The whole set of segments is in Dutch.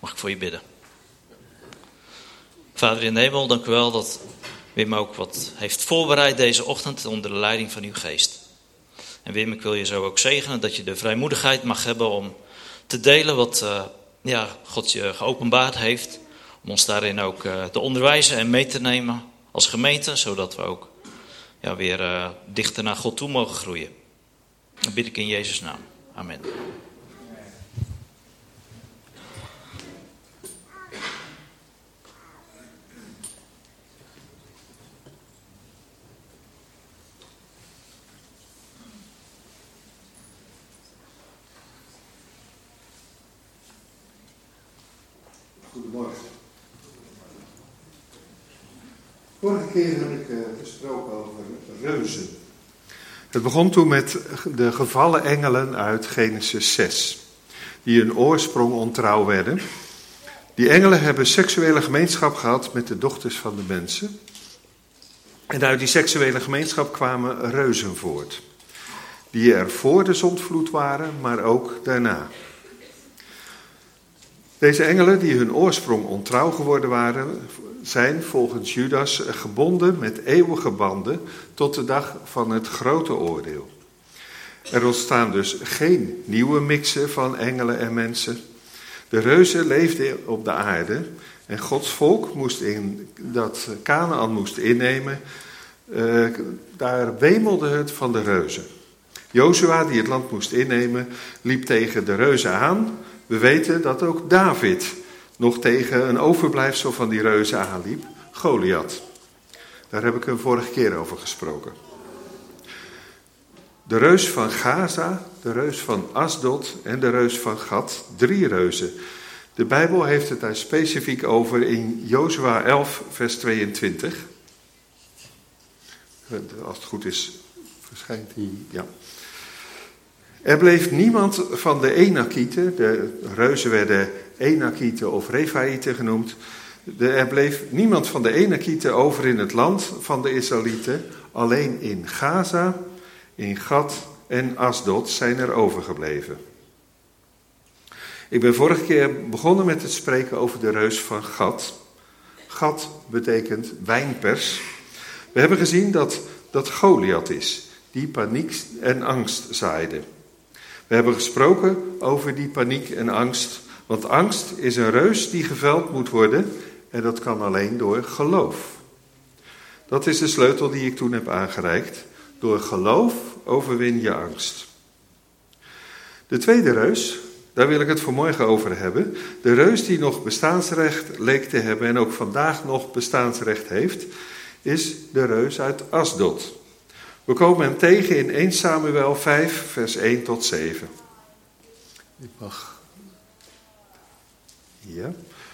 Mag ik voor je bidden? Vader in de hemel, dank u wel dat Wim ook wat heeft voorbereid deze ochtend onder de leiding van uw geest. En Wim, ik wil je zo ook zegenen dat je de vrijmoedigheid mag hebben om te delen wat God je geopenbaard heeft. Om ons daarin ook te onderwijzen en mee te nemen als gemeente, zodat we ook weer dichter naar God toe mogen groeien. Dat bid ik in Jezus' naam. Amen. Goedemorgen. Vorige keer heb ik gesproken over reuzen. Het begon toen met de gevallen engelen uit Genesis 6, die hun oorsprong ontrouw werden. Die engelen hebben seksuele gemeenschap gehad met de dochters van de mensen. En uit die seksuele gemeenschap kwamen reuzen voort, die er voor de zondvloed waren, maar ook daarna. Deze engelen die hun oorsprong ontrouw geworden waren, zijn volgens Judas gebonden met eeuwige banden tot de dag van het grote oordeel. Er ontstaan dus geen nieuwe mixen van engelen en mensen. De reuzen leefden op de aarde en Gods volk dat Kanaän moest innemen, daar wemelde het van de reuzen. Jozua, die het land moest innemen, liep tegen de reuzen aan. We weten dat ook David nog tegen een overblijfsel van die reuzen aanliep, Goliath. Daar heb ik een vorige keer over gesproken. De reus van Gaza, de reus van Asdod en de reus van Gat, 3 reuzen. De Bijbel heeft het daar specifiek over in Jozua 11, vers 22. Als het goed is, verschijnt die, ja. Er bleef niemand van de Enakieten, de reuzen werden Enakieten of Refaïten genoemd. Er bleef niemand van de Enakieten over in het land van de Israëlieten. Alleen in Gaza, in Gat en Asdod zijn er overgebleven. Ik ben vorige keer begonnen met het spreken over de reus van Gat. Gat betekent wijnpers. We hebben gezien dat dat Goliath is, die paniek en angst zaaide. We hebben gesproken over die paniek en angst, want angst is een reus die geveld moet worden en dat kan alleen door geloof. Dat is de sleutel die ik toen heb aangereikt. Door geloof overwin je angst. De tweede reus, daar wil ik het vanmorgen over hebben. De reus die nog bestaansrecht leek te hebben en ook vandaag nog bestaansrecht heeft, is de reus uit Asdod. We komen hem tegen in 1 Samuel 5, vers 1 tot 7. Ik mag. Ja.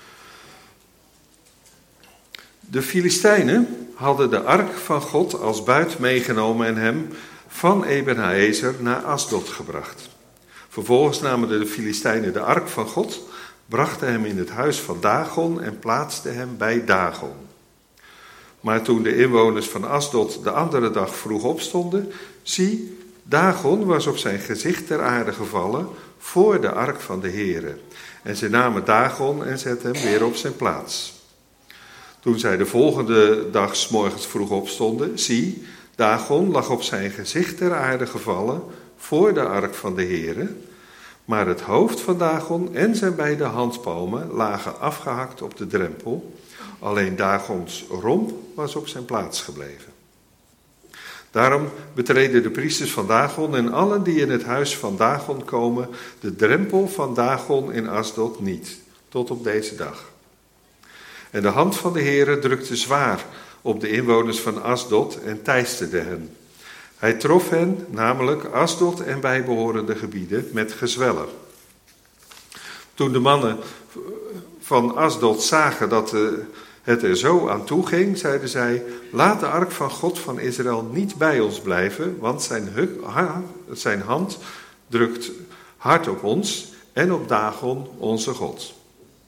De Filistijnen hadden de ark van God als buit meegenomen en hem van Ebenezer naar Asdod gebracht. Vervolgens namen de Filistijnen de ark van God, brachten hem in het huis van Dagon en plaatsten hem bij Dagon. Maar toen de inwoners van Asdod de andere dag vroeg opstonden, zie, Dagon was op zijn gezicht ter aarde gevallen voor de ark van de Heere. En ze namen Dagon en zetten hem weer op zijn plaats. Toen zij de volgende dag 's morgens vroeg opstonden, zie, Dagon lag op zijn gezicht ter aarde gevallen voor de ark van de Heere. Maar het hoofd van Dagon en zijn beide handpalmen lagen afgehakt op de drempel. Alleen Dagons romp was op zijn plaats gebleven. Daarom betreden de priesters van Dagon en allen die in het huis van Dagon komen de drempel van Dagon in Asdod niet, tot op deze dag. En de hand van de Heere drukte zwaar op de inwoners van Asdod en teisterde hen. Hij trof hen, namelijk Asdod en bijbehorende gebieden, met gezwellen. Toen de mannen van Asdod zagen dat het er zo aan toe ging, zeiden zij, laat de ark van God van Israël niet bij ons blijven, want zijn hand drukt hard op ons en op Dagon, onze God.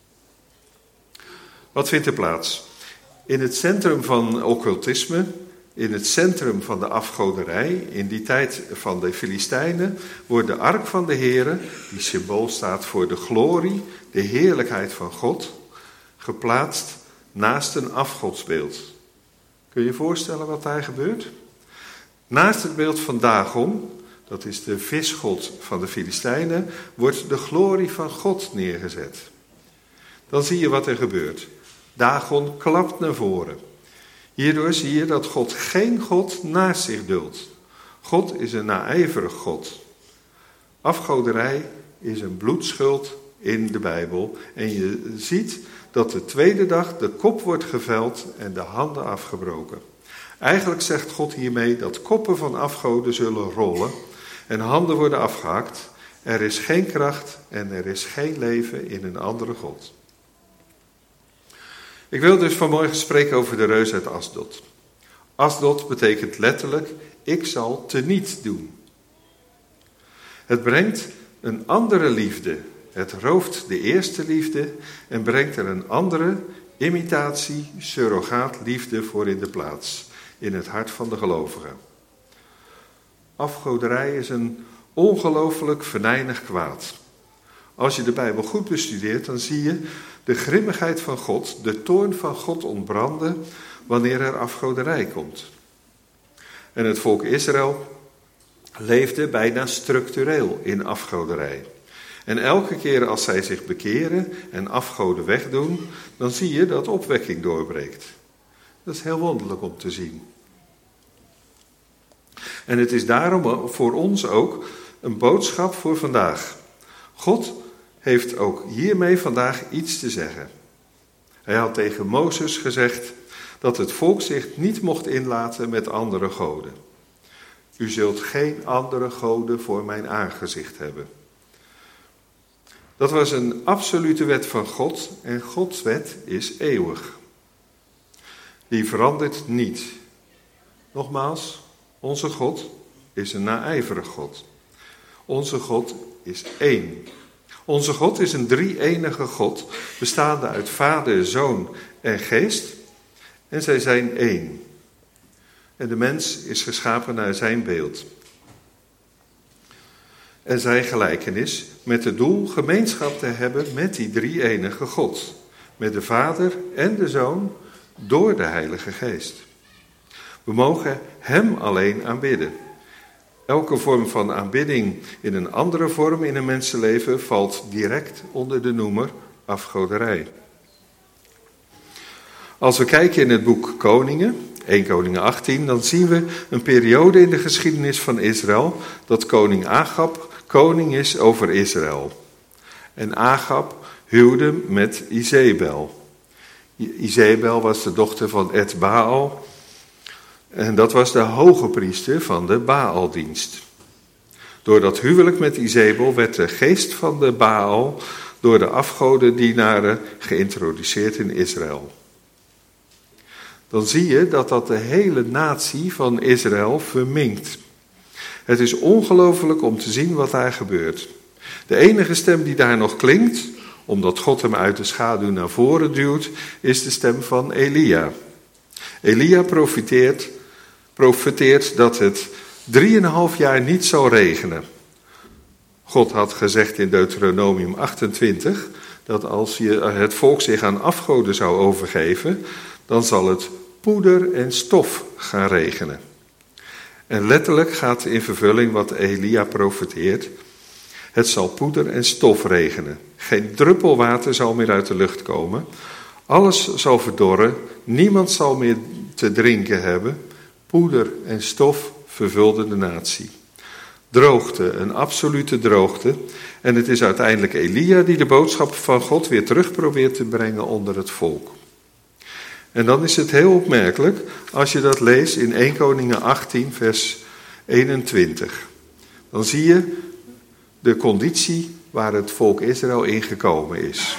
Wat vindt er plaats? In het centrum van occultisme in het centrum van de afgoderij, in die tijd van de Filistijnen, wordt de ark van de Here, die symbool staat voor de glorie, de heerlijkheid van God, geplaatst naast een afgodsbeeld. Kun je je voorstellen wat daar gebeurt? Naast het beeld van Dagon, dat is de visgod van de Filistijnen, wordt de glorie van God neergezet. Dan zie je wat er gebeurt. Dagon klapt naar voren. Hierdoor zie je dat God geen God naast zich duldt. God is een naijverig God. Afgoderij is een bloedschuld in de Bijbel. En je ziet dat de tweede dag de kop wordt geveld en de handen afgebroken. Eigenlijk zegt God hiermee dat koppen van afgoden zullen rollen en handen worden afgehakt. Er is geen kracht en er is geen leven in een andere God. Ik wil dus vanmorgen spreken over de reus uit Asdod. Asdod betekent letterlijk, ik zal teniet doen. Het brengt een andere liefde. Het rooft de eerste liefde en brengt er een andere imitatie, surrogaat liefde voor in de plaats. In het hart van de gelovigen. Afgoderij is een ongelooflijk venijnig kwaad. Als je de Bijbel goed bestudeert, dan zie je de grimmigheid van God, de toorn van God ontbranden wanneer er afgoderij komt. En het volk Israël leefde bijna structureel in afgoderij. En elke keer als zij zich bekeren en afgoden wegdoen, dan zie je dat opwekking doorbreekt. Dat is heel wonderlijk om te zien. En het is daarom voor ons ook een boodschap voor vandaag. God heeft ook hiermee vandaag iets te zeggen. Hij had tegen Mozes gezegd dat het volk zich niet mocht inlaten met andere goden. U zult geen andere goden voor mijn aangezicht hebben. Dat was een absolute wet van God en Gods wet is eeuwig. Die verandert niet. Nogmaals, onze God is een naijverig God. Onze God is één. Onze God is een drie-enige God, bestaande uit Vader, Zoon en Geest. En zij zijn één. En de mens is geschapen naar zijn beeld. En zijn gelijkenis met het doel gemeenschap te hebben met die drie-enige God. Met de Vader en de Zoon door de Heilige Geest. We mogen hem alleen aanbidden. Elke vorm van aanbidding in een andere vorm in een mensenleven valt direct onder de noemer afgoderij. Als we kijken in het boek Koningen, 1 Koningen 18, dan zien we een periode in de geschiedenis van Israël dat koning Agab koning is over Israël. En Agab huwde met Izebel. Izebel was de dochter van Ed Baal. En dat was de hoge priester van de Baaldienst. Door dat huwelijk met Izebel werd de geest van de Baal door de afgodendienaren geïntroduceerd in Israël. Dan zie je dat de hele natie van Israël verminkt. Het is ongelooflijk om te zien wat daar gebeurt. De enige stem die daar nog klinkt, omdat God hem uit de schaduw naar voren duwt, is de stem van Elia. Elia profeteert dat het 3,5 jaar niet zal regenen. God had gezegd in Deuteronomium 28 dat als het volk zich aan afgoden zou overgeven, dan zal het poeder en stof gaan regenen. En letterlijk gaat in vervulling wat Elia profeteert. Het zal poeder en stof regenen. Geen druppel water zal meer uit de lucht komen. Alles zal verdorren. Niemand zal meer te drinken hebben. Poeder en stof vervulden de natie. Droogte, een absolute droogte. En het is uiteindelijk Elia die de boodschap van God weer terug probeert te brengen onder het volk. En dan is het heel opmerkelijk als je dat leest in 1 Koningen 18 vers 21. Dan zie je de conditie waar het volk Israël in gekomen is.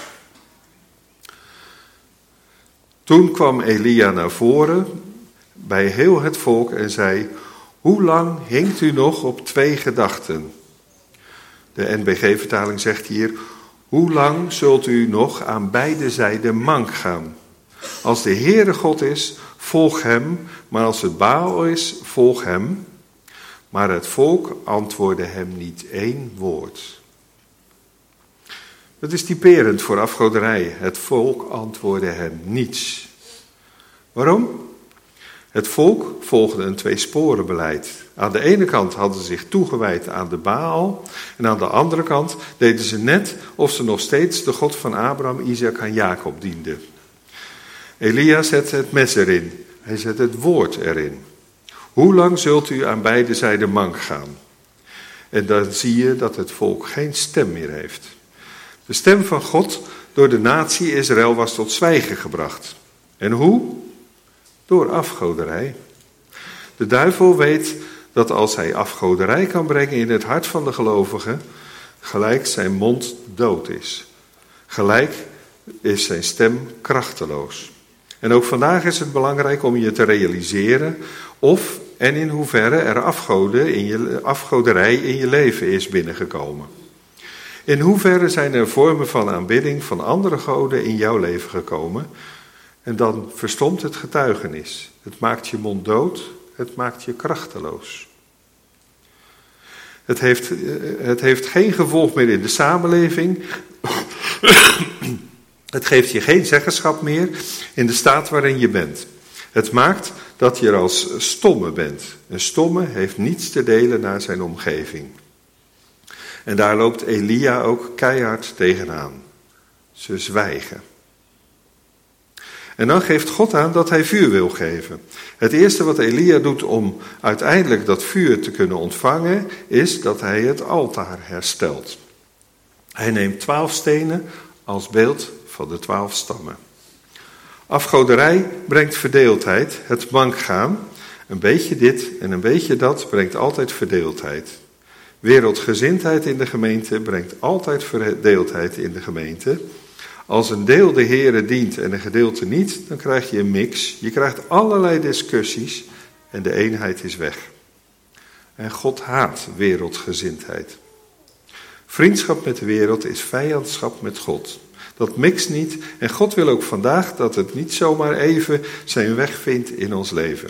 Toen kwam Elia naar voren bij heel het volk en zei: hoe lang hinkt u nog op 2 gedachten? De NBG-vertaling zegt hier: hoe lang zult u nog aan beide zijden mank gaan? Als de Heere God is, volg hem, maar als het Baal is, volg hem. Maar het volk antwoordde hem niet één woord. Dat is typerend voor afgoderij. Het volk antwoordde hem niets. Waarom? Het volk volgde een tweesporenbeleid. Aan de ene kant hadden ze zich toegewijd aan de Baal. En aan de andere kant deden ze net of ze nog steeds de God van Abraham, Isaac en Jacob dienden. Elia zet het mes erin. Hij zet het woord erin. Hoe lang zult u aan beide zijden mank gaan? En dan zie je dat het volk geen stem meer heeft. De stem van God door de natie Israël was tot zwijgen gebracht. En hoe? Door afgoderij. De duivel weet dat als hij afgoderij kan brengen in het hart van de gelovigen, gelijk zijn mond dood is. Gelijk is zijn stem krachteloos. En ook vandaag is het belangrijk om je te realiseren of en in hoeverre er afgoderij in je leven is binnengekomen. In hoeverre zijn er vormen van aanbidding van andere goden in jouw leven gekomen? En dan verstomt het getuigenis. Het maakt je mond dood, het maakt je krachteloos. Het heeft geen gevolg meer in de samenleving. Het geeft je geen zeggenschap meer in de staat waarin je bent. Het maakt dat je er als stomme bent. Een stomme heeft niets te delen naar zijn omgeving. En daar loopt Elia ook keihard tegenaan. Ze zwijgen. En dan geeft God aan dat hij vuur wil geven. Het eerste wat Elia doet om uiteindelijk dat vuur te kunnen ontvangen, is dat hij het altaar herstelt. Hij neemt 12 stenen als beeld van de 12 stammen. Afgoderij brengt verdeeldheid, het mank gaan. Een beetje dit en een beetje dat brengt altijd verdeeldheid. Wereldgezindheid in de gemeente brengt altijd verdeeldheid in de gemeente. Als een deel de Heere dient en een gedeelte niet, dan krijg je een mix. Je krijgt allerlei discussies en de eenheid is weg. En God haat wereldgezindheid. Vriendschap met de wereld is vijandschap met God. Dat mixt niet en God wil ook vandaag dat het niet zomaar even zijn weg vindt in ons leven.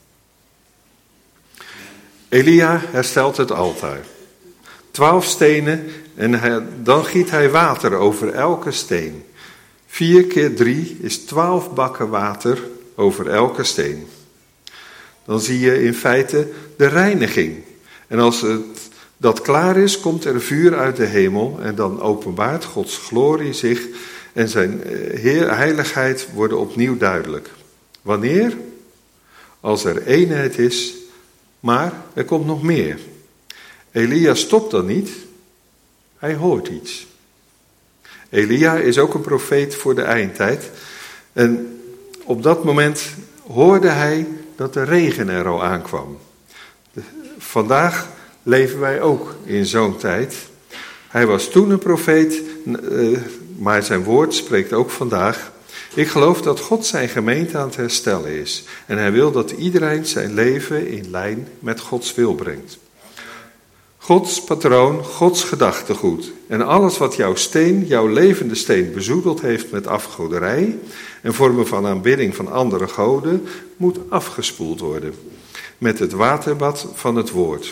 Elia herstelt het altaar. 12 stenen en dan giet hij water over elke steen. 4 keer 3 is 12 bakken water over elke steen. Dan zie je in feite de reiniging. En als dat klaar is, komt er vuur uit de hemel en dan openbaart Gods glorie zich en zijn heiligheid worden opnieuw duidelijk. Wanneer? Als er eenheid is, maar er komt nog meer. Elia stopt dan niet, hij hoort iets. Elia is ook een profeet voor de eindtijd. En op dat moment hoorde hij dat de regen er al aankwam. Vandaag leven wij ook in zo'n tijd. Hij was toen een profeet, maar zijn woord spreekt ook vandaag. Ik geloof dat God zijn gemeente aan het herstellen is. En hij wil dat iedereen zijn leven in lijn met Gods wil brengt. Gods patroon, Gods gedachtegoed. En alles wat jouw levende steen bezoedeld heeft met afgoderij en vormen van aanbidding van andere goden, moet afgespoeld worden. Met het waterbad van het woord.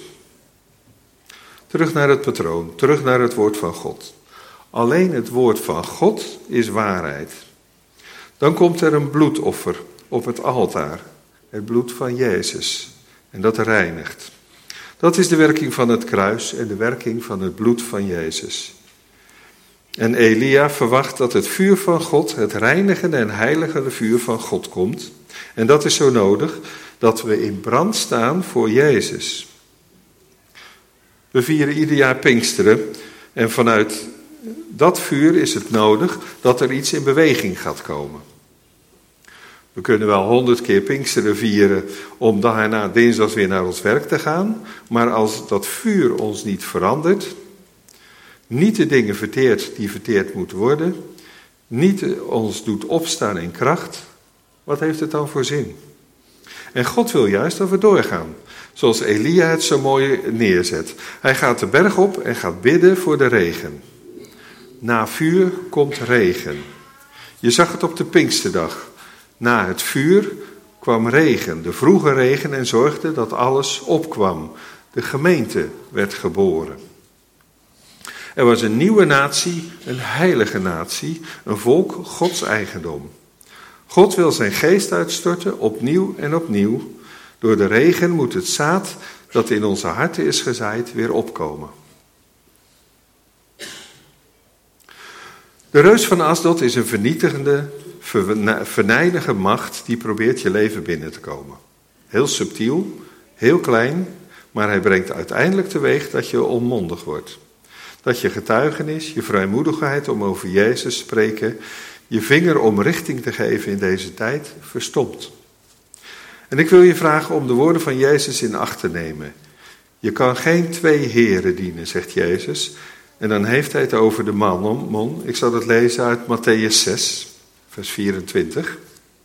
Terug naar het patroon, terug naar het woord van God. Alleen het woord van God is waarheid. Dan komt er een bloedoffer op het altaar. Het bloed van Jezus. En dat reinigt. Dat is de werking van het kruis en de werking van het bloed van Jezus. En Elia verwacht dat het vuur van God, het reinigende en heiligende vuur van God komt. En dat is zo nodig dat we in brand staan voor Jezus. We vieren ieder jaar Pinksteren en vanuit dat vuur is het nodig dat er iets in beweging gaat komen. We kunnen wel 100 keer Pinksteren vieren om daarna dinsdags weer naar ons werk te gaan. Maar als dat vuur ons niet verandert, niet de dingen verteert die verteerd moeten worden, niet ons doet opstaan in kracht, wat heeft het dan voor zin? En God wil juist dat we doorgaan, zoals Elia het zo mooi neerzet. Hij gaat de berg op en gaat bidden voor de regen. Na vuur komt regen. Je zag het op de Pinksterdag. Na het vuur kwam regen, de vroege regen, en zorgde dat alles opkwam. De gemeente werd geboren. Er was een nieuwe natie, een heilige natie, een volk Gods eigendom. God wil zijn geest uitstorten, opnieuw en opnieuw. Door de regen moet het zaad dat in onze harten is gezaaid weer opkomen. De reus van Asdod is een vernietigende, venijnige macht die probeert je leven binnen te komen. Heel subtiel, heel klein, maar hij brengt uiteindelijk teweeg dat je onmondig wordt. Dat je getuigenis, je vrijmoedigheid om over Jezus te spreken, je vinger om richting te geven in deze tijd, verstomt. En ik wil je vragen om de woorden van Jezus in acht te nemen. Je kan geen twee heren dienen, zegt Jezus. En dan heeft hij het over de mammon. Ik zal het lezen uit Mattheüs 6, vers 24.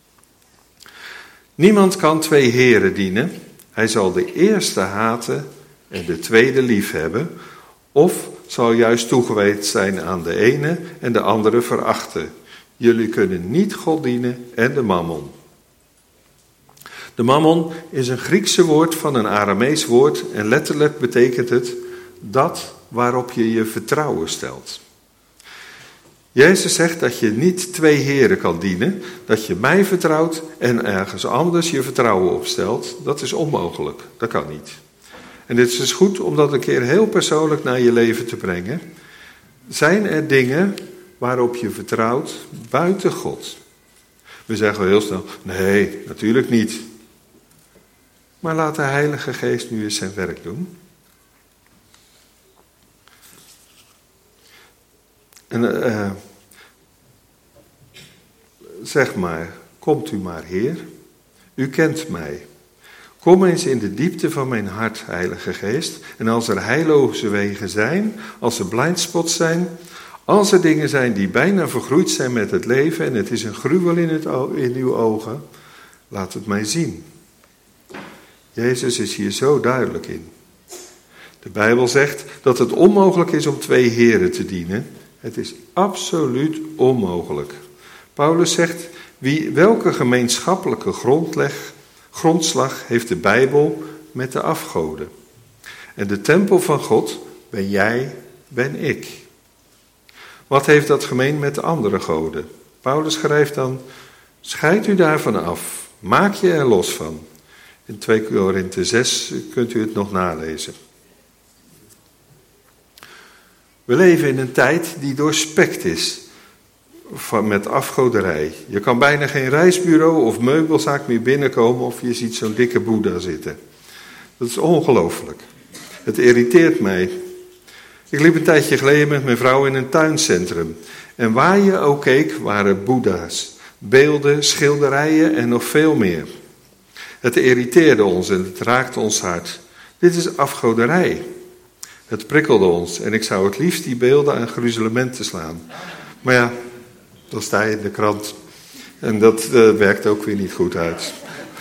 Niemand kan twee heren dienen. Hij zal de eerste haten en de tweede liefhebben. Of zal juist toegewijd zijn aan de ene en de andere verachten. Jullie kunnen niet God dienen en de mammon. De mammon is een Griekse woord van een Aramees woord en letterlijk betekent het dat waarop je je vertrouwen stelt. Jezus zegt dat je niet twee heren kan dienen, dat je mij vertrouwt en ergens anders je vertrouwen opstelt. Dat is onmogelijk, dat kan niet. En dit is dus goed om dat een keer heel persoonlijk naar je leven te brengen. Zijn er dingen waarop je vertrouwt buiten God? We zeggen heel snel, nee, natuurlijk niet. Maar laat de Heilige Geest nu eens zijn werk doen. En zeg maar, komt u maar, Heer. U kent mij. Kom eens in de diepte van mijn hart, Heilige Geest. En als er heilloze wegen zijn, als er blindspots zijn, als er dingen zijn die bijna vergroeid zijn met het leven en het is een gruwel in uw ogen, laat het mij zien. Jezus is hier zo duidelijk in. De Bijbel zegt dat het onmogelijk is om twee heren te dienen. Het is absoluut onmogelijk. Paulus zegt, welke gemeenschappelijke grondslag heeft de Bijbel met de afgoden? En de tempel van God ben jij, ben ik. Wat heeft dat gemeen met de andere goden? Paulus schrijft dan, scheid u daarvan af, maak je er los van. In 2 Korinthe 6 kunt u het nog nalezen. We leven in een tijd die doorspekt is met afgoderij. Je kan bijna geen reisbureau of meubelzaak meer binnenkomen of je ziet zo'n dikke Boeddha zitten. Dat is ongelooflijk. Het irriteert mij. Ik liep een tijdje geleden met mijn vrouw in een tuincentrum. En waar je ook keek waren Boeddha's, beelden, schilderijen en nog veel meer. Het irriteerde ons en het raakte ons hart. Dit is afgoderij. Het prikkelde ons en ik zou het liefst die beelden aan gruzelementen slaan. Maar ja, dan sta je in de krant en dat werkt ook weer niet goed uit.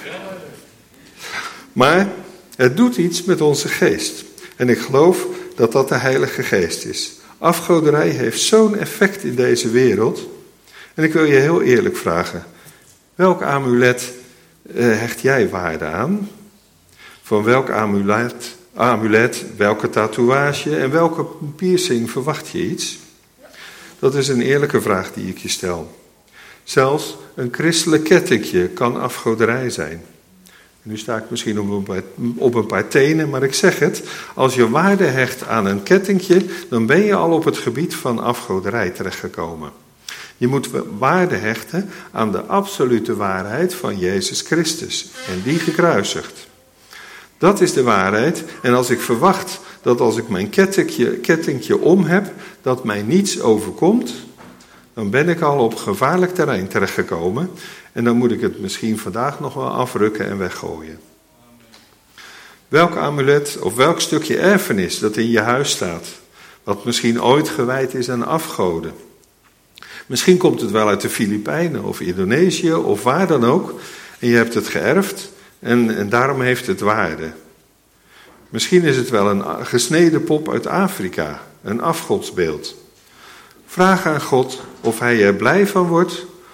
Maar het doet iets met onze geest. En ik geloof dat dat de Heilige Geest is. Afgoderij heeft zo'n effect in deze wereld. En ik wil je heel eerlijk vragen. Welk amulet hecht jij waarde aan? Van welk amulet, welke tatoeage en welke piercing verwacht je iets? Dat is een eerlijke vraag die ik je stel. Zelfs een christelijk kettingje kan afgoderij zijn. Nu sta ik misschien op een paar tenen, maar ik zeg het. Als je waarde hecht aan een kettingje, dan ben je al op het gebied van afgoderij terechtgekomen. Je moet waarde hechten aan de absolute waarheid van Jezus Christus en die gekruisigd. Dat is de waarheid. En als ik verwacht dat als ik mijn kettingje om heb, dat mij niets overkomt, dan ben ik al op gevaarlijk terrein terechtgekomen. En dan moet ik het misschien vandaag nog wel afrukken en weggooien. Welk amulet of welk stukje erfenis dat in je huis staat, wat misschien ooit gewijd is aan afgoden. Misschien komt het wel uit de Filipijnen of Indonesië of waar dan ook. En je hebt het geërfd en daarom heeft het waarde. Misschien is het wel een gesneden pop uit Afrika, een afgodsbeeld. Vraag aan God of hij er blij van wordt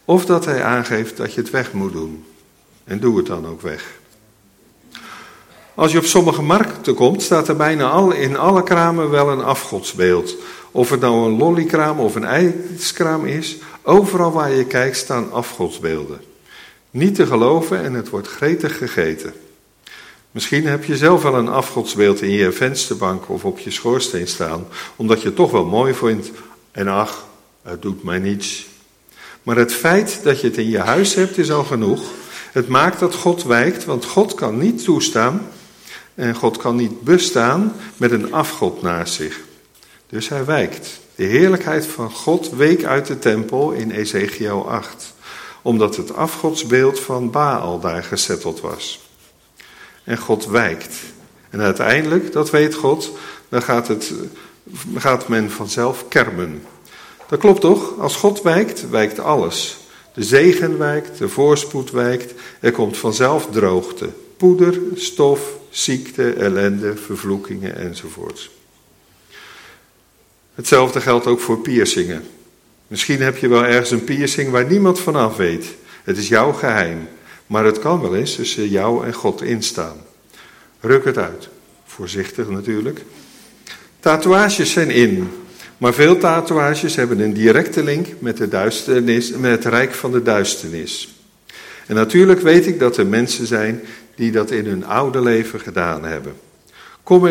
Of dat hij aangeeft dat je het weg moet doen. En doe het dan ook weg. Als je op sommige markten komt, staat er bijna in alle kramen wel een afgodsbeeld. Of het nou een lollykraam of een ijskraam is, overal waar je kijkt staan afgodsbeelden. Niet te geloven en het wordt gretig gegeten. Misschien heb je zelf wel een afgodsbeeld in je vensterbank of op je schoorsteen staan, omdat je het toch wel mooi vindt. En ach, het doet mij niets. Maar het feit dat je het in je huis hebt is al genoeg. Het maakt dat God wijkt, want God kan niet toestaan en God kan niet bestaan met een afgod naast zich. Dus hij wijkt. De heerlijkheid van God week uit de tempel in Ezekiel 8, omdat het afgodsbeeld van Baal daar gezetteld was. En God wijkt. En uiteindelijk, dat weet God, dan gaat men vanzelf kermen. Dat klopt toch? Als God wijkt, wijkt alles. De zegen wijkt, de voorspoed wijkt, er komt vanzelf droogte. Poeder, stof, ziekte, ellende, vervloekingen enzovoort. Hetzelfde geldt ook voor piercingen. Misschien heb je wel ergens een piercing waar niemand vanaf weet. Het is jouw geheim, maar het kan wel eens tussen jou en God instaan. Ruk het uit. Voorzichtig natuurlijk. Tatoeages zijn in, maar veel tatoeages hebben een directe link met het rijk van de duisternis. En natuurlijk weet ik dat er mensen zijn die dat in hun oude leven gedaan hebben. Kom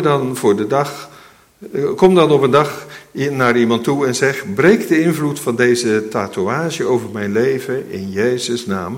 dan op een dag naar iemand toe en zeg: breek de invloed van deze tatoeage over mijn leven in Jezus' naam.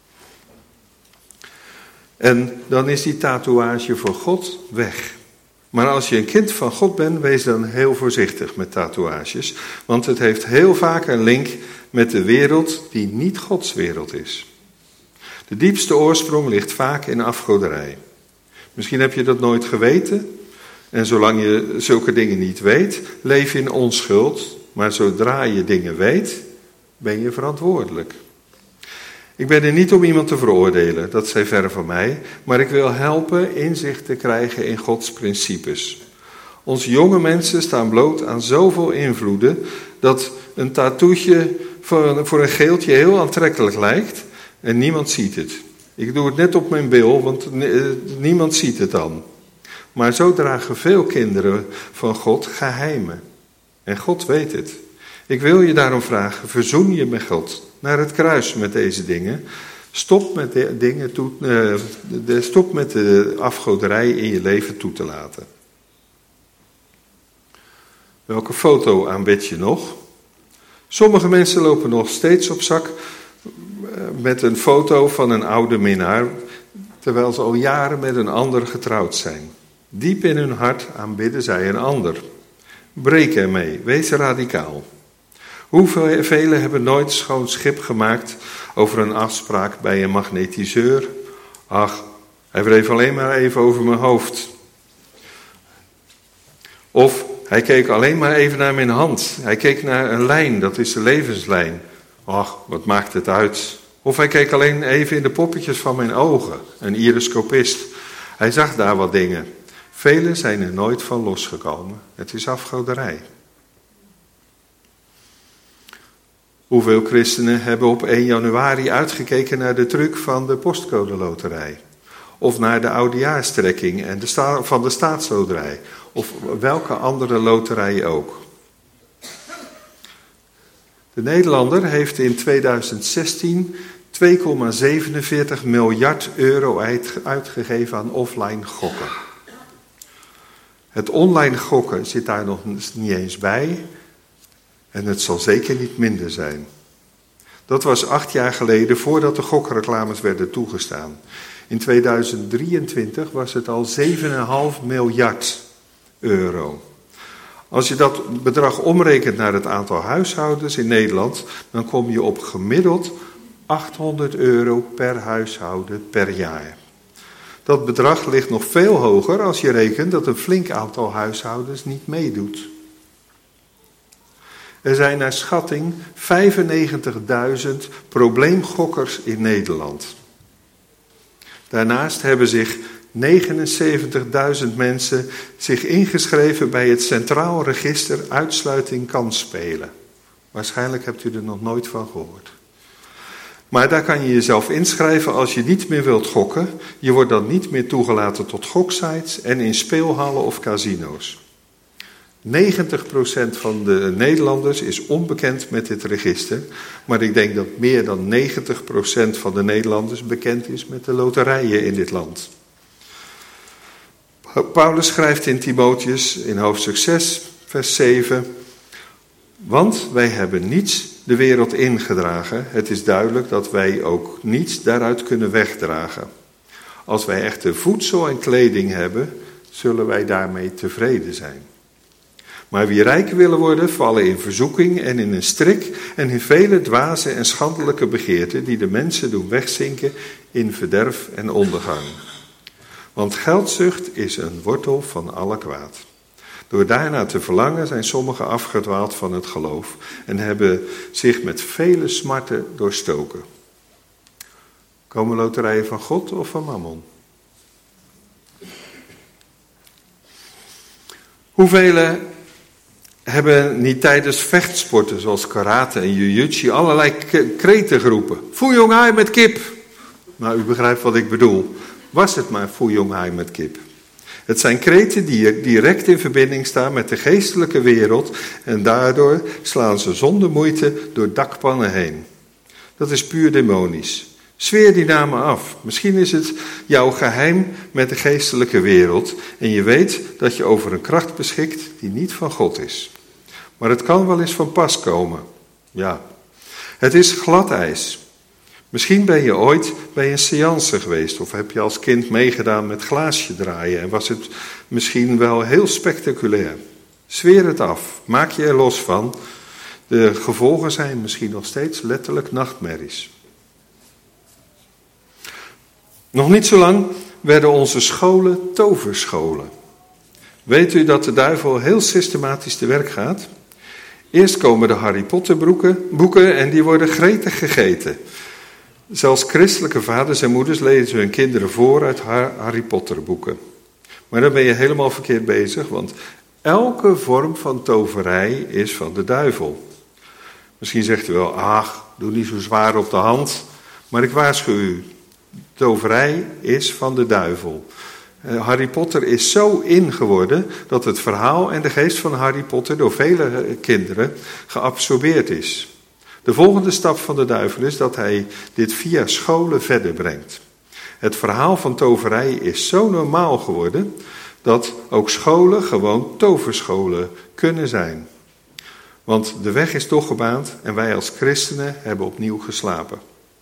En dan is die tatoeage voor God weg. Maar als je een kind van God bent, wees dan heel voorzichtig met tatoeages. Want het heeft heel vaak een link met de wereld die niet Gods wereld is. De diepste oorsprong ligt vaak in afgoderij. Misschien heb je dat nooit geweten. En zolang je zulke dingen niet weet, leef je in onschuld. Maar zodra je dingen weet, ben je verantwoordelijk. Ik ben er niet om iemand te veroordelen, dat zij verre van mij. Maar ik wil helpen inzicht te krijgen in Gods principes. Onze jonge mensen staan bloot aan zoveel invloeden dat een tattoetje voor een geeltje heel aantrekkelijk lijkt en niemand ziet het. Ik doe het net op mijn bil, want niemand ziet het dan. Maar zo dragen veel kinderen van God geheimen. En God weet het. Ik wil je daarom vragen, verzoen je met God naar het kruis met deze dingen. Stop met de afgoderij in je leven toe te laten. Welke foto aanbid je nog? Sommige mensen lopen nog steeds op zak met een foto van een oude minnaar, terwijl ze al jaren met een ander getrouwd zijn. Diep in hun hart aanbidden zij een ander. Breek ermee, wees radicaal. Hoeveel hebben nooit schoon schip gemaakt over een afspraak bij een magnetiseur? Ach, hij wreef alleen maar even over mijn hoofd. Of hij keek alleen maar even naar mijn hand. Hij keek naar een lijn, dat is de levenslijn. Ach, wat maakt het uit? Of hij keek alleen even in de poppetjes van mijn ogen, een iriscopist. Hij zag daar wat dingen. Velen zijn er nooit van losgekomen. Het is afgoderij. Hoeveel christenen hebben op 1 januari uitgekeken naar de truc van de postcode loterij? Of naar de oudejaarstrekking en van de staatsloterij? Of welke andere loterij ook? De Nederlander heeft in 2016 2,47 miljard euro uitgegeven aan offline gokken. Het online gokken zit daar nog niet eens bij. En het zal zeker niet minder zijn. Dat was 8 jaar geleden voordat de gokreclames werden toegestaan. In 2023 was het al 7,5 miljard euro. Als je dat bedrag omrekent naar het aantal huishoudens in Nederland, dan kom je op gemiddeld 800 euro per huishouden per jaar. Dat bedrag ligt nog veel hoger als je rekent dat een flink aantal huishoudens niet meedoet. Er zijn naar schatting 95.000 probleemgokkers in Nederland. Daarnaast hebben zich 79.000 mensen zich ingeschreven bij het Centraal Register Uitsluiting Kansspelen. Waarschijnlijk hebt u er nog nooit van gehoord. Maar daar kan je jezelf inschrijven als je niet meer wilt gokken. Je wordt dan niet meer toegelaten tot goksites en in speelhallen of casino's. 90% van de Nederlanders is onbekend met dit register. Maar ik denk dat meer dan 90% van de Nederlanders bekend is met de loterijen in dit land. Paulus schrijft in Timotheus in hoofdstuk 6, vers 7... Want wij hebben niets de wereld ingedragen. Het is duidelijk dat wij ook niets daaruit kunnen wegdragen. Als wij echte voedsel en kleding hebben, zullen wij daarmee tevreden zijn. Maar wie rijk willen worden, vallen in verzoeking en in een strik en in vele dwaze en schandelijke begeerten die de mensen doen wegzinken in verderf en ondergang. Want geldzucht is een wortel van alle kwaad. Door daarna te verlangen zijn sommigen afgedwaald van het geloof en hebben zich met vele smarten doorstoken. Komen loterijen van God of van Mammon? Hoeveel hebben niet tijdens vechtsporten zoals karate en jiu-jitsu allerlei kreten geroepen? Foei haai met kip. Nou, u begrijpt wat ik bedoel. Was het maar foei haai met kip. Het zijn kreten die direct in verbinding staan met de geestelijke wereld en daardoor slaan ze zonder moeite door dakpannen heen. Dat is puur demonisch. Zweer die namen af. Misschien is het jouw geheim met de geestelijke wereld en je weet dat je over een kracht beschikt die niet van God is. Maar het kan wel eens van pas komen. Ja, het is glad ijs. Misschien ben je ooit bij een séance geweest of heb je als kind meegedaan met glaasje draaien en was het misschien wel heel spectaculair. Zweer het af, maak je er los van. De gevolgen zijn misschien nog steeds letterlijk nachtmerries. Nog niet zo lang werden onze scholen toverscholen. Weet u dat de duivel heel systematisch te werk gaat? Eerst komen de Harry Potter boeken en die worden gretig gegeten. Zelfs christelijke vaders en moeders lezen hun kinderen voor uit Harry Potter boeken. Maar dan ben je helemaal verkeerd bezig, want elke vorm van toverij is van de duivel. Misschien zegt u wel, ach, doe niet zo zwaar op de hand. Maar ik waarschuw u, toverij is van de duivel. Harry Potter is zo in geworden dat het verhaal en de geest van Harry Potter door vele kinderen geabsorbeerd is. De volgende stap van de duivel is dat hij dit via scholen verder brengt. Het verhaal van toverij is zo normaal geworden dat ook scholen gewoon toverscholen kunnen zijn. Want de weg is toch gebaand en wij als christenen hebben opnieuw geslapen.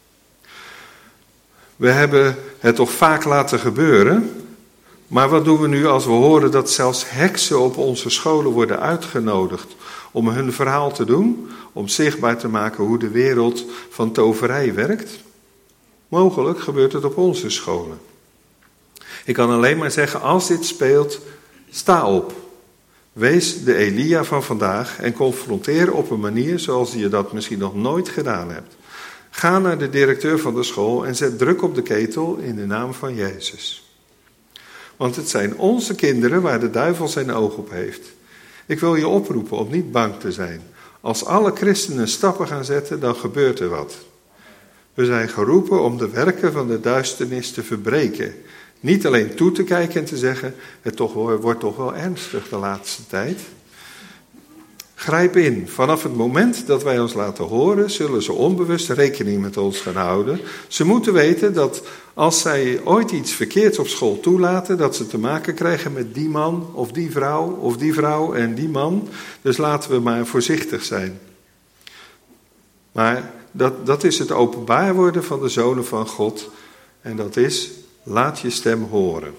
We hebben het toch vaak laten gebeuren, maar wat doen we nu als we horen dat zelfs heksen op onze scholen worden uitgenodigd om hun verhaal te doen, om zichtbaar te maken hoe de wereld van toverij werkt? Mogelijk gebeurt het op onze scholen. Ik kan alleen maar zeggen, als dit speelt, sta op. Wees de Elia van vandaag en confronteer op een manier zoals je dat misschien nog nooit gedaan hebt. Ga naar de directeur van de school en zet druk op de ketel in de naam van Jezus. Want het zijn onze kinderen waar de duivel zijn oog op heeft. Ik wil je oproepen om niet bang te zijn. Als alle christenen stappen gaan zetten, dan gebeurt er wat. We zijn geroepen om de werken van de duisternis te verbreken. Niet alleen toe te kijken en te zeggen, het wordt toch wel ernstig de laatste tijd. Grijp in. Vanaf het moment dat wij ons laten horen, zullen ze onbewust rekening met ons gaan houden. Ze moeten weten dat als zij ooit iets verkeerds op school toelaten, dat ze te maken krijgen met die man of die vrouw en die man. Dus laten we maar voorzichtig zijn. Maar dat is het openbaar worden van de zonen van God. En dat is, laat je stem horen.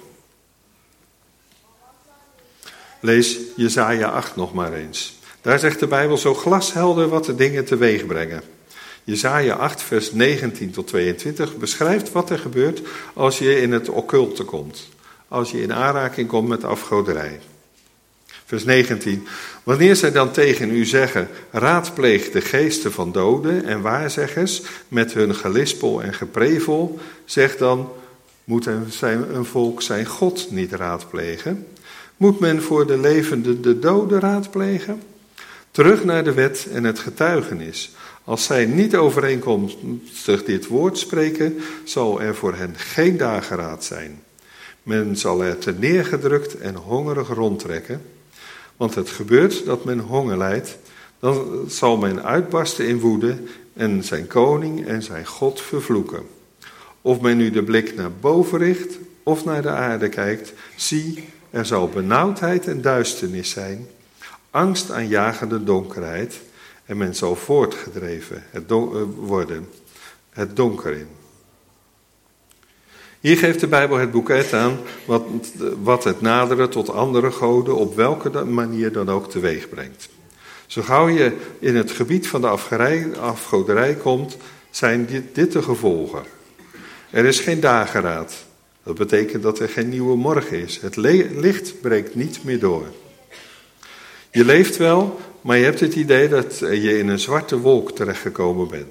Lees Jesaja 8 nog maar eens. Daar zegt de Bijbel zo glashelder wat de dingen teweeg brengen. Jesaja 8 vers 19 tot 22 beschrijft wat er gebeurt als je in het occulte komt. Als je in aanraking komt met afgoderij. Vers 19. Wanneer zij dan tegen u zeggen, raadpleeg de geesten van doden en waarzeggers met hun gelispel en geprevel, zeg dan, moet een volk zijn God niet raadplegen? Moet men voor de levenden de doden raadplegen? Terug naar de wet en het getuigenis. Als zij niet overeenkomstig dit woord spreken, zal er voor hen geen dageraad zijn. Men zal er te neergedrukt en hongerig rondtrekken. Want het gebeurt dat men honger lijdt. Dan zal men uitbarsten in woede en zijn koning en zijn God vervloeken. Of men nu de blik naar boven richt of naar de aarde kijkt, zie, er zal benauwdheid en duisternis zijn, angstaanjagende donkerheid, en men zal voortgedreven worden, het donker in. Hier geeft de Bijbel het boeket aan wat het naderen tot andere goden op welke manier dan ook teweeg brengt. Zo gauw je in het gebied van de afgoderij komt, zijn dit de gevolgen. Er is geen dageraad. Dat betekent dat er geen nieuwe morgen is. Het licht breekt niet meer door. Je leeft wel, maar je hebt het idee dat je in een zwarte wolk terechtgekomen bent.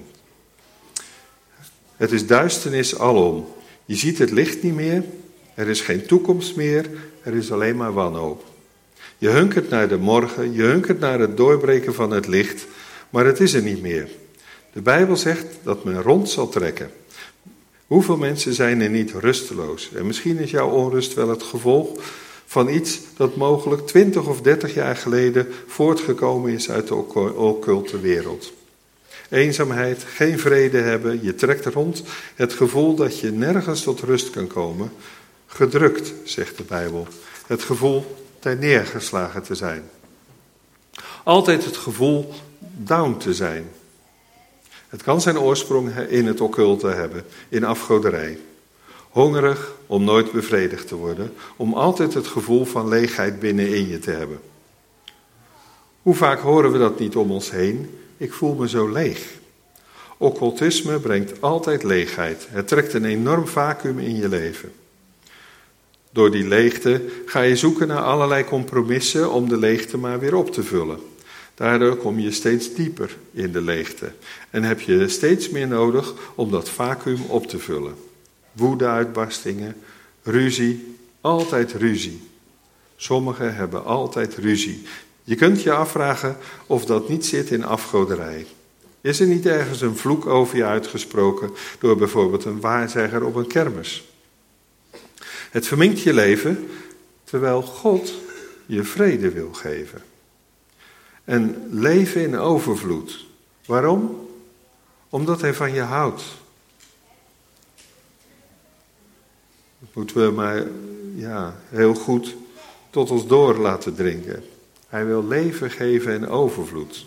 Het is duisternis alom. Je ziet het licht niet meer, er is geen toekomst meer, er is alleen maar wanhoop. Je hunkert naar de morgen, je hunkert naar het doorbreken van het licht, maar het is er niet meer. De Bijbel zegt dat men rond zal trekken. Hoeveel mensen zijn er niet rusteloos? En misschien is jouw onrust wel het gevolg van iets dat mogelijk 20 of 30 jaar geleden voortgekomen is uit de occulte wereld. Eenzaamheid, geen vrede hebben, je trekt rond, het gevoel dat je nergens tot rust kan komen. Gedrukt, zegt de Bijbel. Het gevoel ter neergeslagen te zijn. Altijd het gevoel down te zijn. Het kan zijn oorsprong in het occulte hebben, in afgoderij. Hongerig om nooit bevredigd te worden, om altijd het gevoel van leegheid binnenin je te hebben. Hoe vaak horen we dat niet om ons heen? Ik voel me zo leeg. Occultisme brengt altijd leegheid. Het trekt een enorm vacuüm in je leven. Door die leegte ga je zoeken naar allerlei compromissen om de leegte maar weer op te vullen. Daardoor kom je steeds dieper in de leegte en heb je steeds meer nodig om dat vacuüm op te vullen. Woedeuitbarstingen, ruzie, altijd ruzie. Sommigen hebben altijd ruzie. Je kunt je afvragen of dat niet zit in afgoderij. Is er niet ergens een vloek over je uitgesproken door bijvoorbeeld een waarzegger op een kermis? Het verminkt je leven terwijl God je vrede wil geven. En leven in overvloed. Waarom? Omdat hij van je houdt. Dat moeten we maar heel goed tot ons door laten drinken. Hij wil leven geven in overvloed.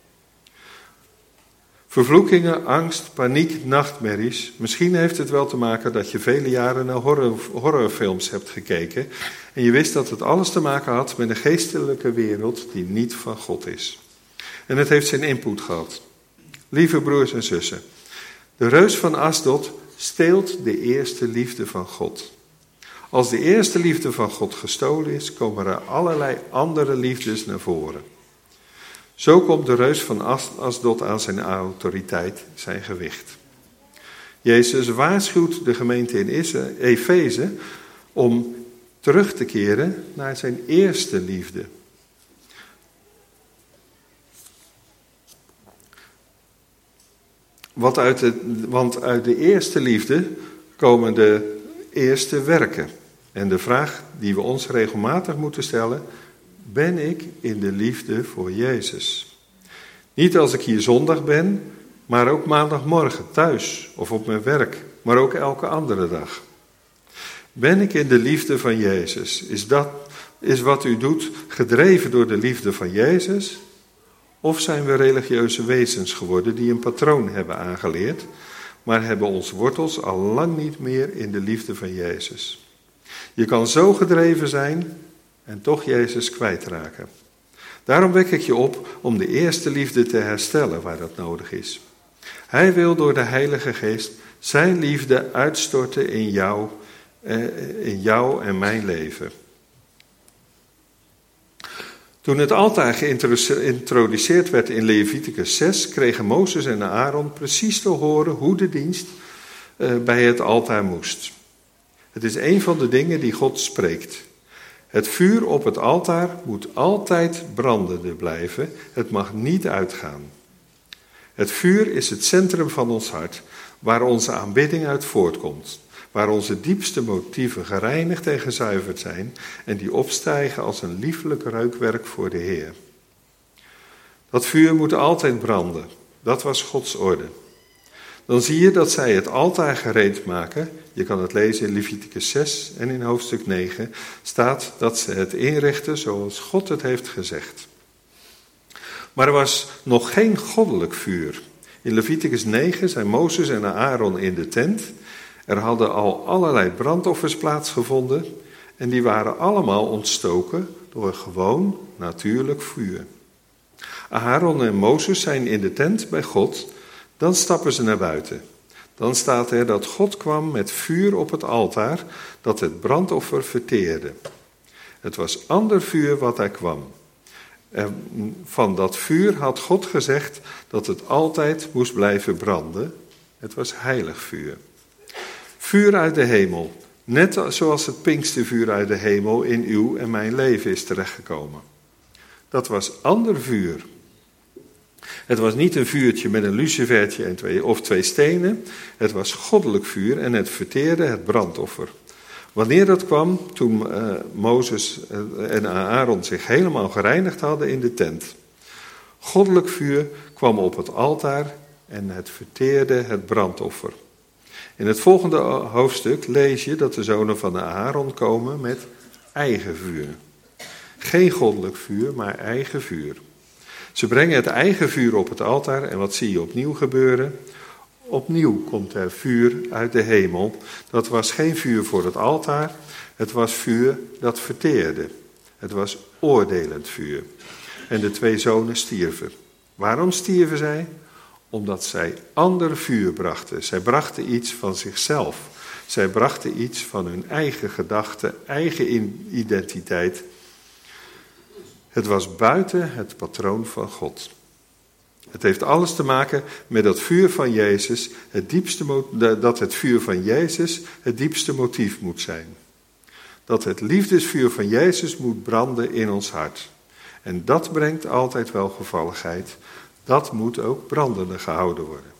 Vervloekingen, angst, paniek, nachtmerries. Misschien heeft het wel te maken dat je vele jaren naar horrorfilms hebt gekeken en je wist dat het alles te maken had met een geestelijke wereld die niet van God is. En het heeft zijn input gehad. Lieve broers en zussen, de reus van Asdod steelt de eerste liefde van God. Als de eerste liefde van God gestolen is, komen er allerlei andere liefdes naar voren. Zo komt de reus van Asdod aan zijn autoriteit, zijn gewicht. Jezus waarschuwt de gemeente in Efeze om terug te keren naar zijn eerste liefde. Want uit de eerste liefde komen de eerste werken. En de vraag die we ons regelmatig moeten stellen: ben ik in de liefde voor Jezus? Niet als ik hier zondag ben, maar ook maandagmorgen thuis of op mijn werk, maar ook elke andere dag. Ben ik in de liefde van Jezus? Is wat u doet gedreven door de liefde van Jezus? Of zijn we religieuze wezens geworden die een patroon hebben aangeleerd, maar hebben onze wortels al lang niet meer in de liefde van Jezus? Je kan zo gedreven zijn en toch Jezus kwijtraken. Daarom wek ik je op om de eerste liefde te herstellen waar dat nodig is. Hij wil door de Heilige Geest zijn liefde uitstorten in jou en mijn leven. Toen het altaar geïntroduceerd werd in Leviticus 6, kregen Mozes en Aaron precies te horen hoe de dienst bij het altaar moest. Het is een van de dingen die God spreekt. Het vuur op het altaar moet altijd brandende blijven. Het mag niet uitgaan. Het vuur is het centrum van ons hart, waar onze aanbidding uit voortkomt. Waar onze diepste motieven gereinigd en gezuiverd zijn en die opstijgen als een liefelijk reukwerk voor de Heer. Dat vuur moet altijd branden. Dat was Gods orde. Dan zie je dat zij het altaar gereed maken. Je kan het lezen in Leviticus 6 en in hoofdstuk 9 staat dat ze het inrichten zoals God het heeft gezegd. Maar er was nog geen goddelijk vuur. In Leviticus 9 zijn Mozes en Aaron in de tent. Er hadden al allerlei brandoffers plaatsgevonden en die waren allemaal ontstoken door gewoon natuurlijk vuur. Aaron en Mozes zijn in de tent bij God, dan stappen ze naar buiten. Dan staat er dat God kwam met vuur op het altaar dat het brandoffer verteerde. Het was ander vuur wat er kwam. Van dat vuur had God gezegd dat het altijd moest blijven branden. Het was heilig vuur. Vuur uit de hemel, net zoals het Pinkstervuur uit de hemel in uw en mijn leven is terechtgekomen. Dat was ander vuur. Het was niet een vuurtje met een lucifertje en twee stenen. Het was goddelijk vuur en het verteerde het brandoffer. Wanneer dat kwam, toen Mozes en Aaron zich helemaal gereinigd hadden in de tent. Goddelijk vuur kwam op het altaar en het verteerde het brandoffer. In het volgende hoofdstuk lees je dat de zonen van Aaron komen met eigen vuur. Geen goddelijk vuur, maar eigen vuur. Ze brengen het eigen vuur op het altaar en wat zie je opnieuw gebeuren? Opnieuw komt er vuur uit de hemel. Dat was geen vuur voor het altaar, het was vuur dat verteerde. Het was oordelend vuur. En de twee zonen stierven. Waarom stierven zij? Omdat zij ander vuur brachten. Zij brachten iets van zichzelf. Zij brachten iets van hun eigen gedachten, eigen identiteit. Het was buiten het patroon van God. Het heeft alles te maken met dat vuur van Jezus, dat het vuur van Jezus het diepste motief moet zijn. Dat het liefdesvuur van Jezus moet branden in ons hart. En dat brengt altijd welgevalligheid. Dat moet ook brandende gehouden worden.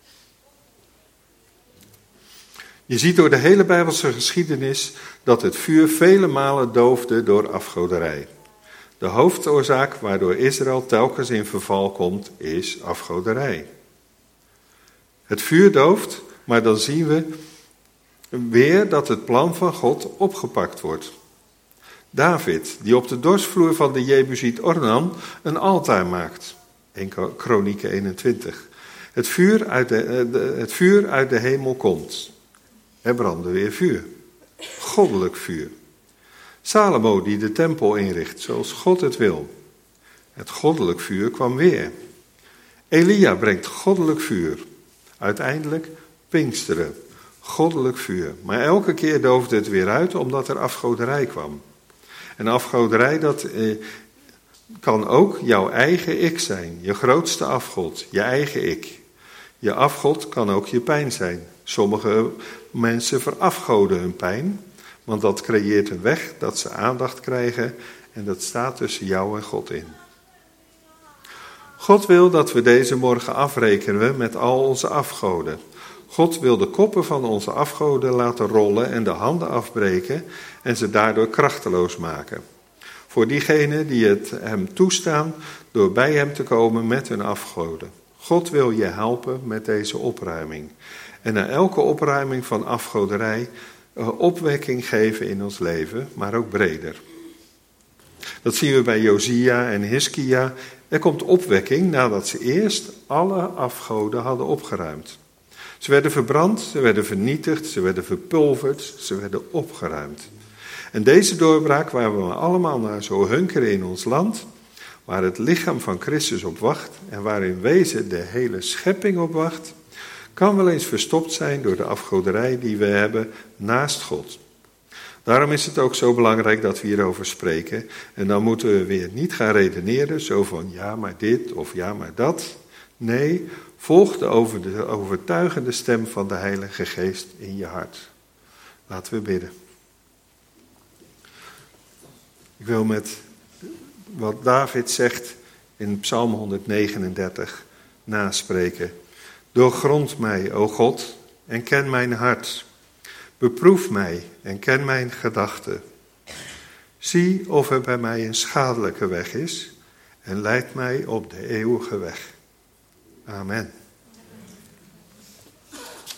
Je ziet door de hele Bijbelse geschiedenis dat het vuur vele malen doofde door afgoderij. De hoofdoorzaak waardoor Israël telkens in verval komt, is afgoderij. Het vuur dooft, maar dan zien we weer dat het plan van God opgepakt wordt. David, die op de dorsvloer van de Jebusiet Ornan een altaar maakt. 1 Kronieken 21. Het vuur uit de hemel komt. Er brandde weer vuur. Goddelijk vuur. Salomo die de tempel inricht zoals God het wil. Het goddelijk vuur kwam weer. Elia brengt goddelijk vuur. Uiteindelijk Pinksteren. Goddelijk vuur. Maar elke keer doofde het weer uit omdat er afgoderij kwam. En afgoderij, dat kan ook jouw eigen ik zijn. Je grootste afgod. Je eigen ik. Je afgod kan ook je pijn zijn. Sommige mensen verafgoden hun pijn. Want dat creëert een weg dat ze aandacht krijgen. En dat staat tussen jou en God in. God wil dat we deze morgen afrekenen met al onze afgoden. God wil de koppen van onze afgoden laten rollen en de handen afbreken en ze daardoor krachteloos maken. Voor diegenen die het hem toestaan door bij hem te komen met hun afgoden. God wil je helpen met deze opruiming. En na elke opruiming van afgoderij opwekking geven in ons leven, maar ook breder. Dat zien we bij Josia en Hiskia. Er komt opwekking nadat ze eerst alle afgoden hadden opgeruimd. Ze werden verbrand, ze werden vernietigd, ze werden verpulverd, ze werden opgeruimd. En deze doorbraak waar we allemaal naar zo hunkeren in ons land, waar het lichaam van Christus op wacht en waar in wezen de hele schepping op wacht, kan wel eens verstopt zijn door de afgoderij die we hebben naast God. Daarom is het ook zo belangrijk dat we hierover spreken. En dan moeten we weer niet gaan redeneren, zo van ja maar dit of ja maar dat. Nee, volg de overtuigende stem van de Heilige Geest in je hart. Laten we bidden. Ik wil met wat David zegt in Psalm 139 naspreken. Doorgrond mij, o God, en ken mijn hart. Beproef mij en ken mijn gedachten. Zie of er bij mij een schadelijke weg is en leid mij op de eeuwige weg. Amen.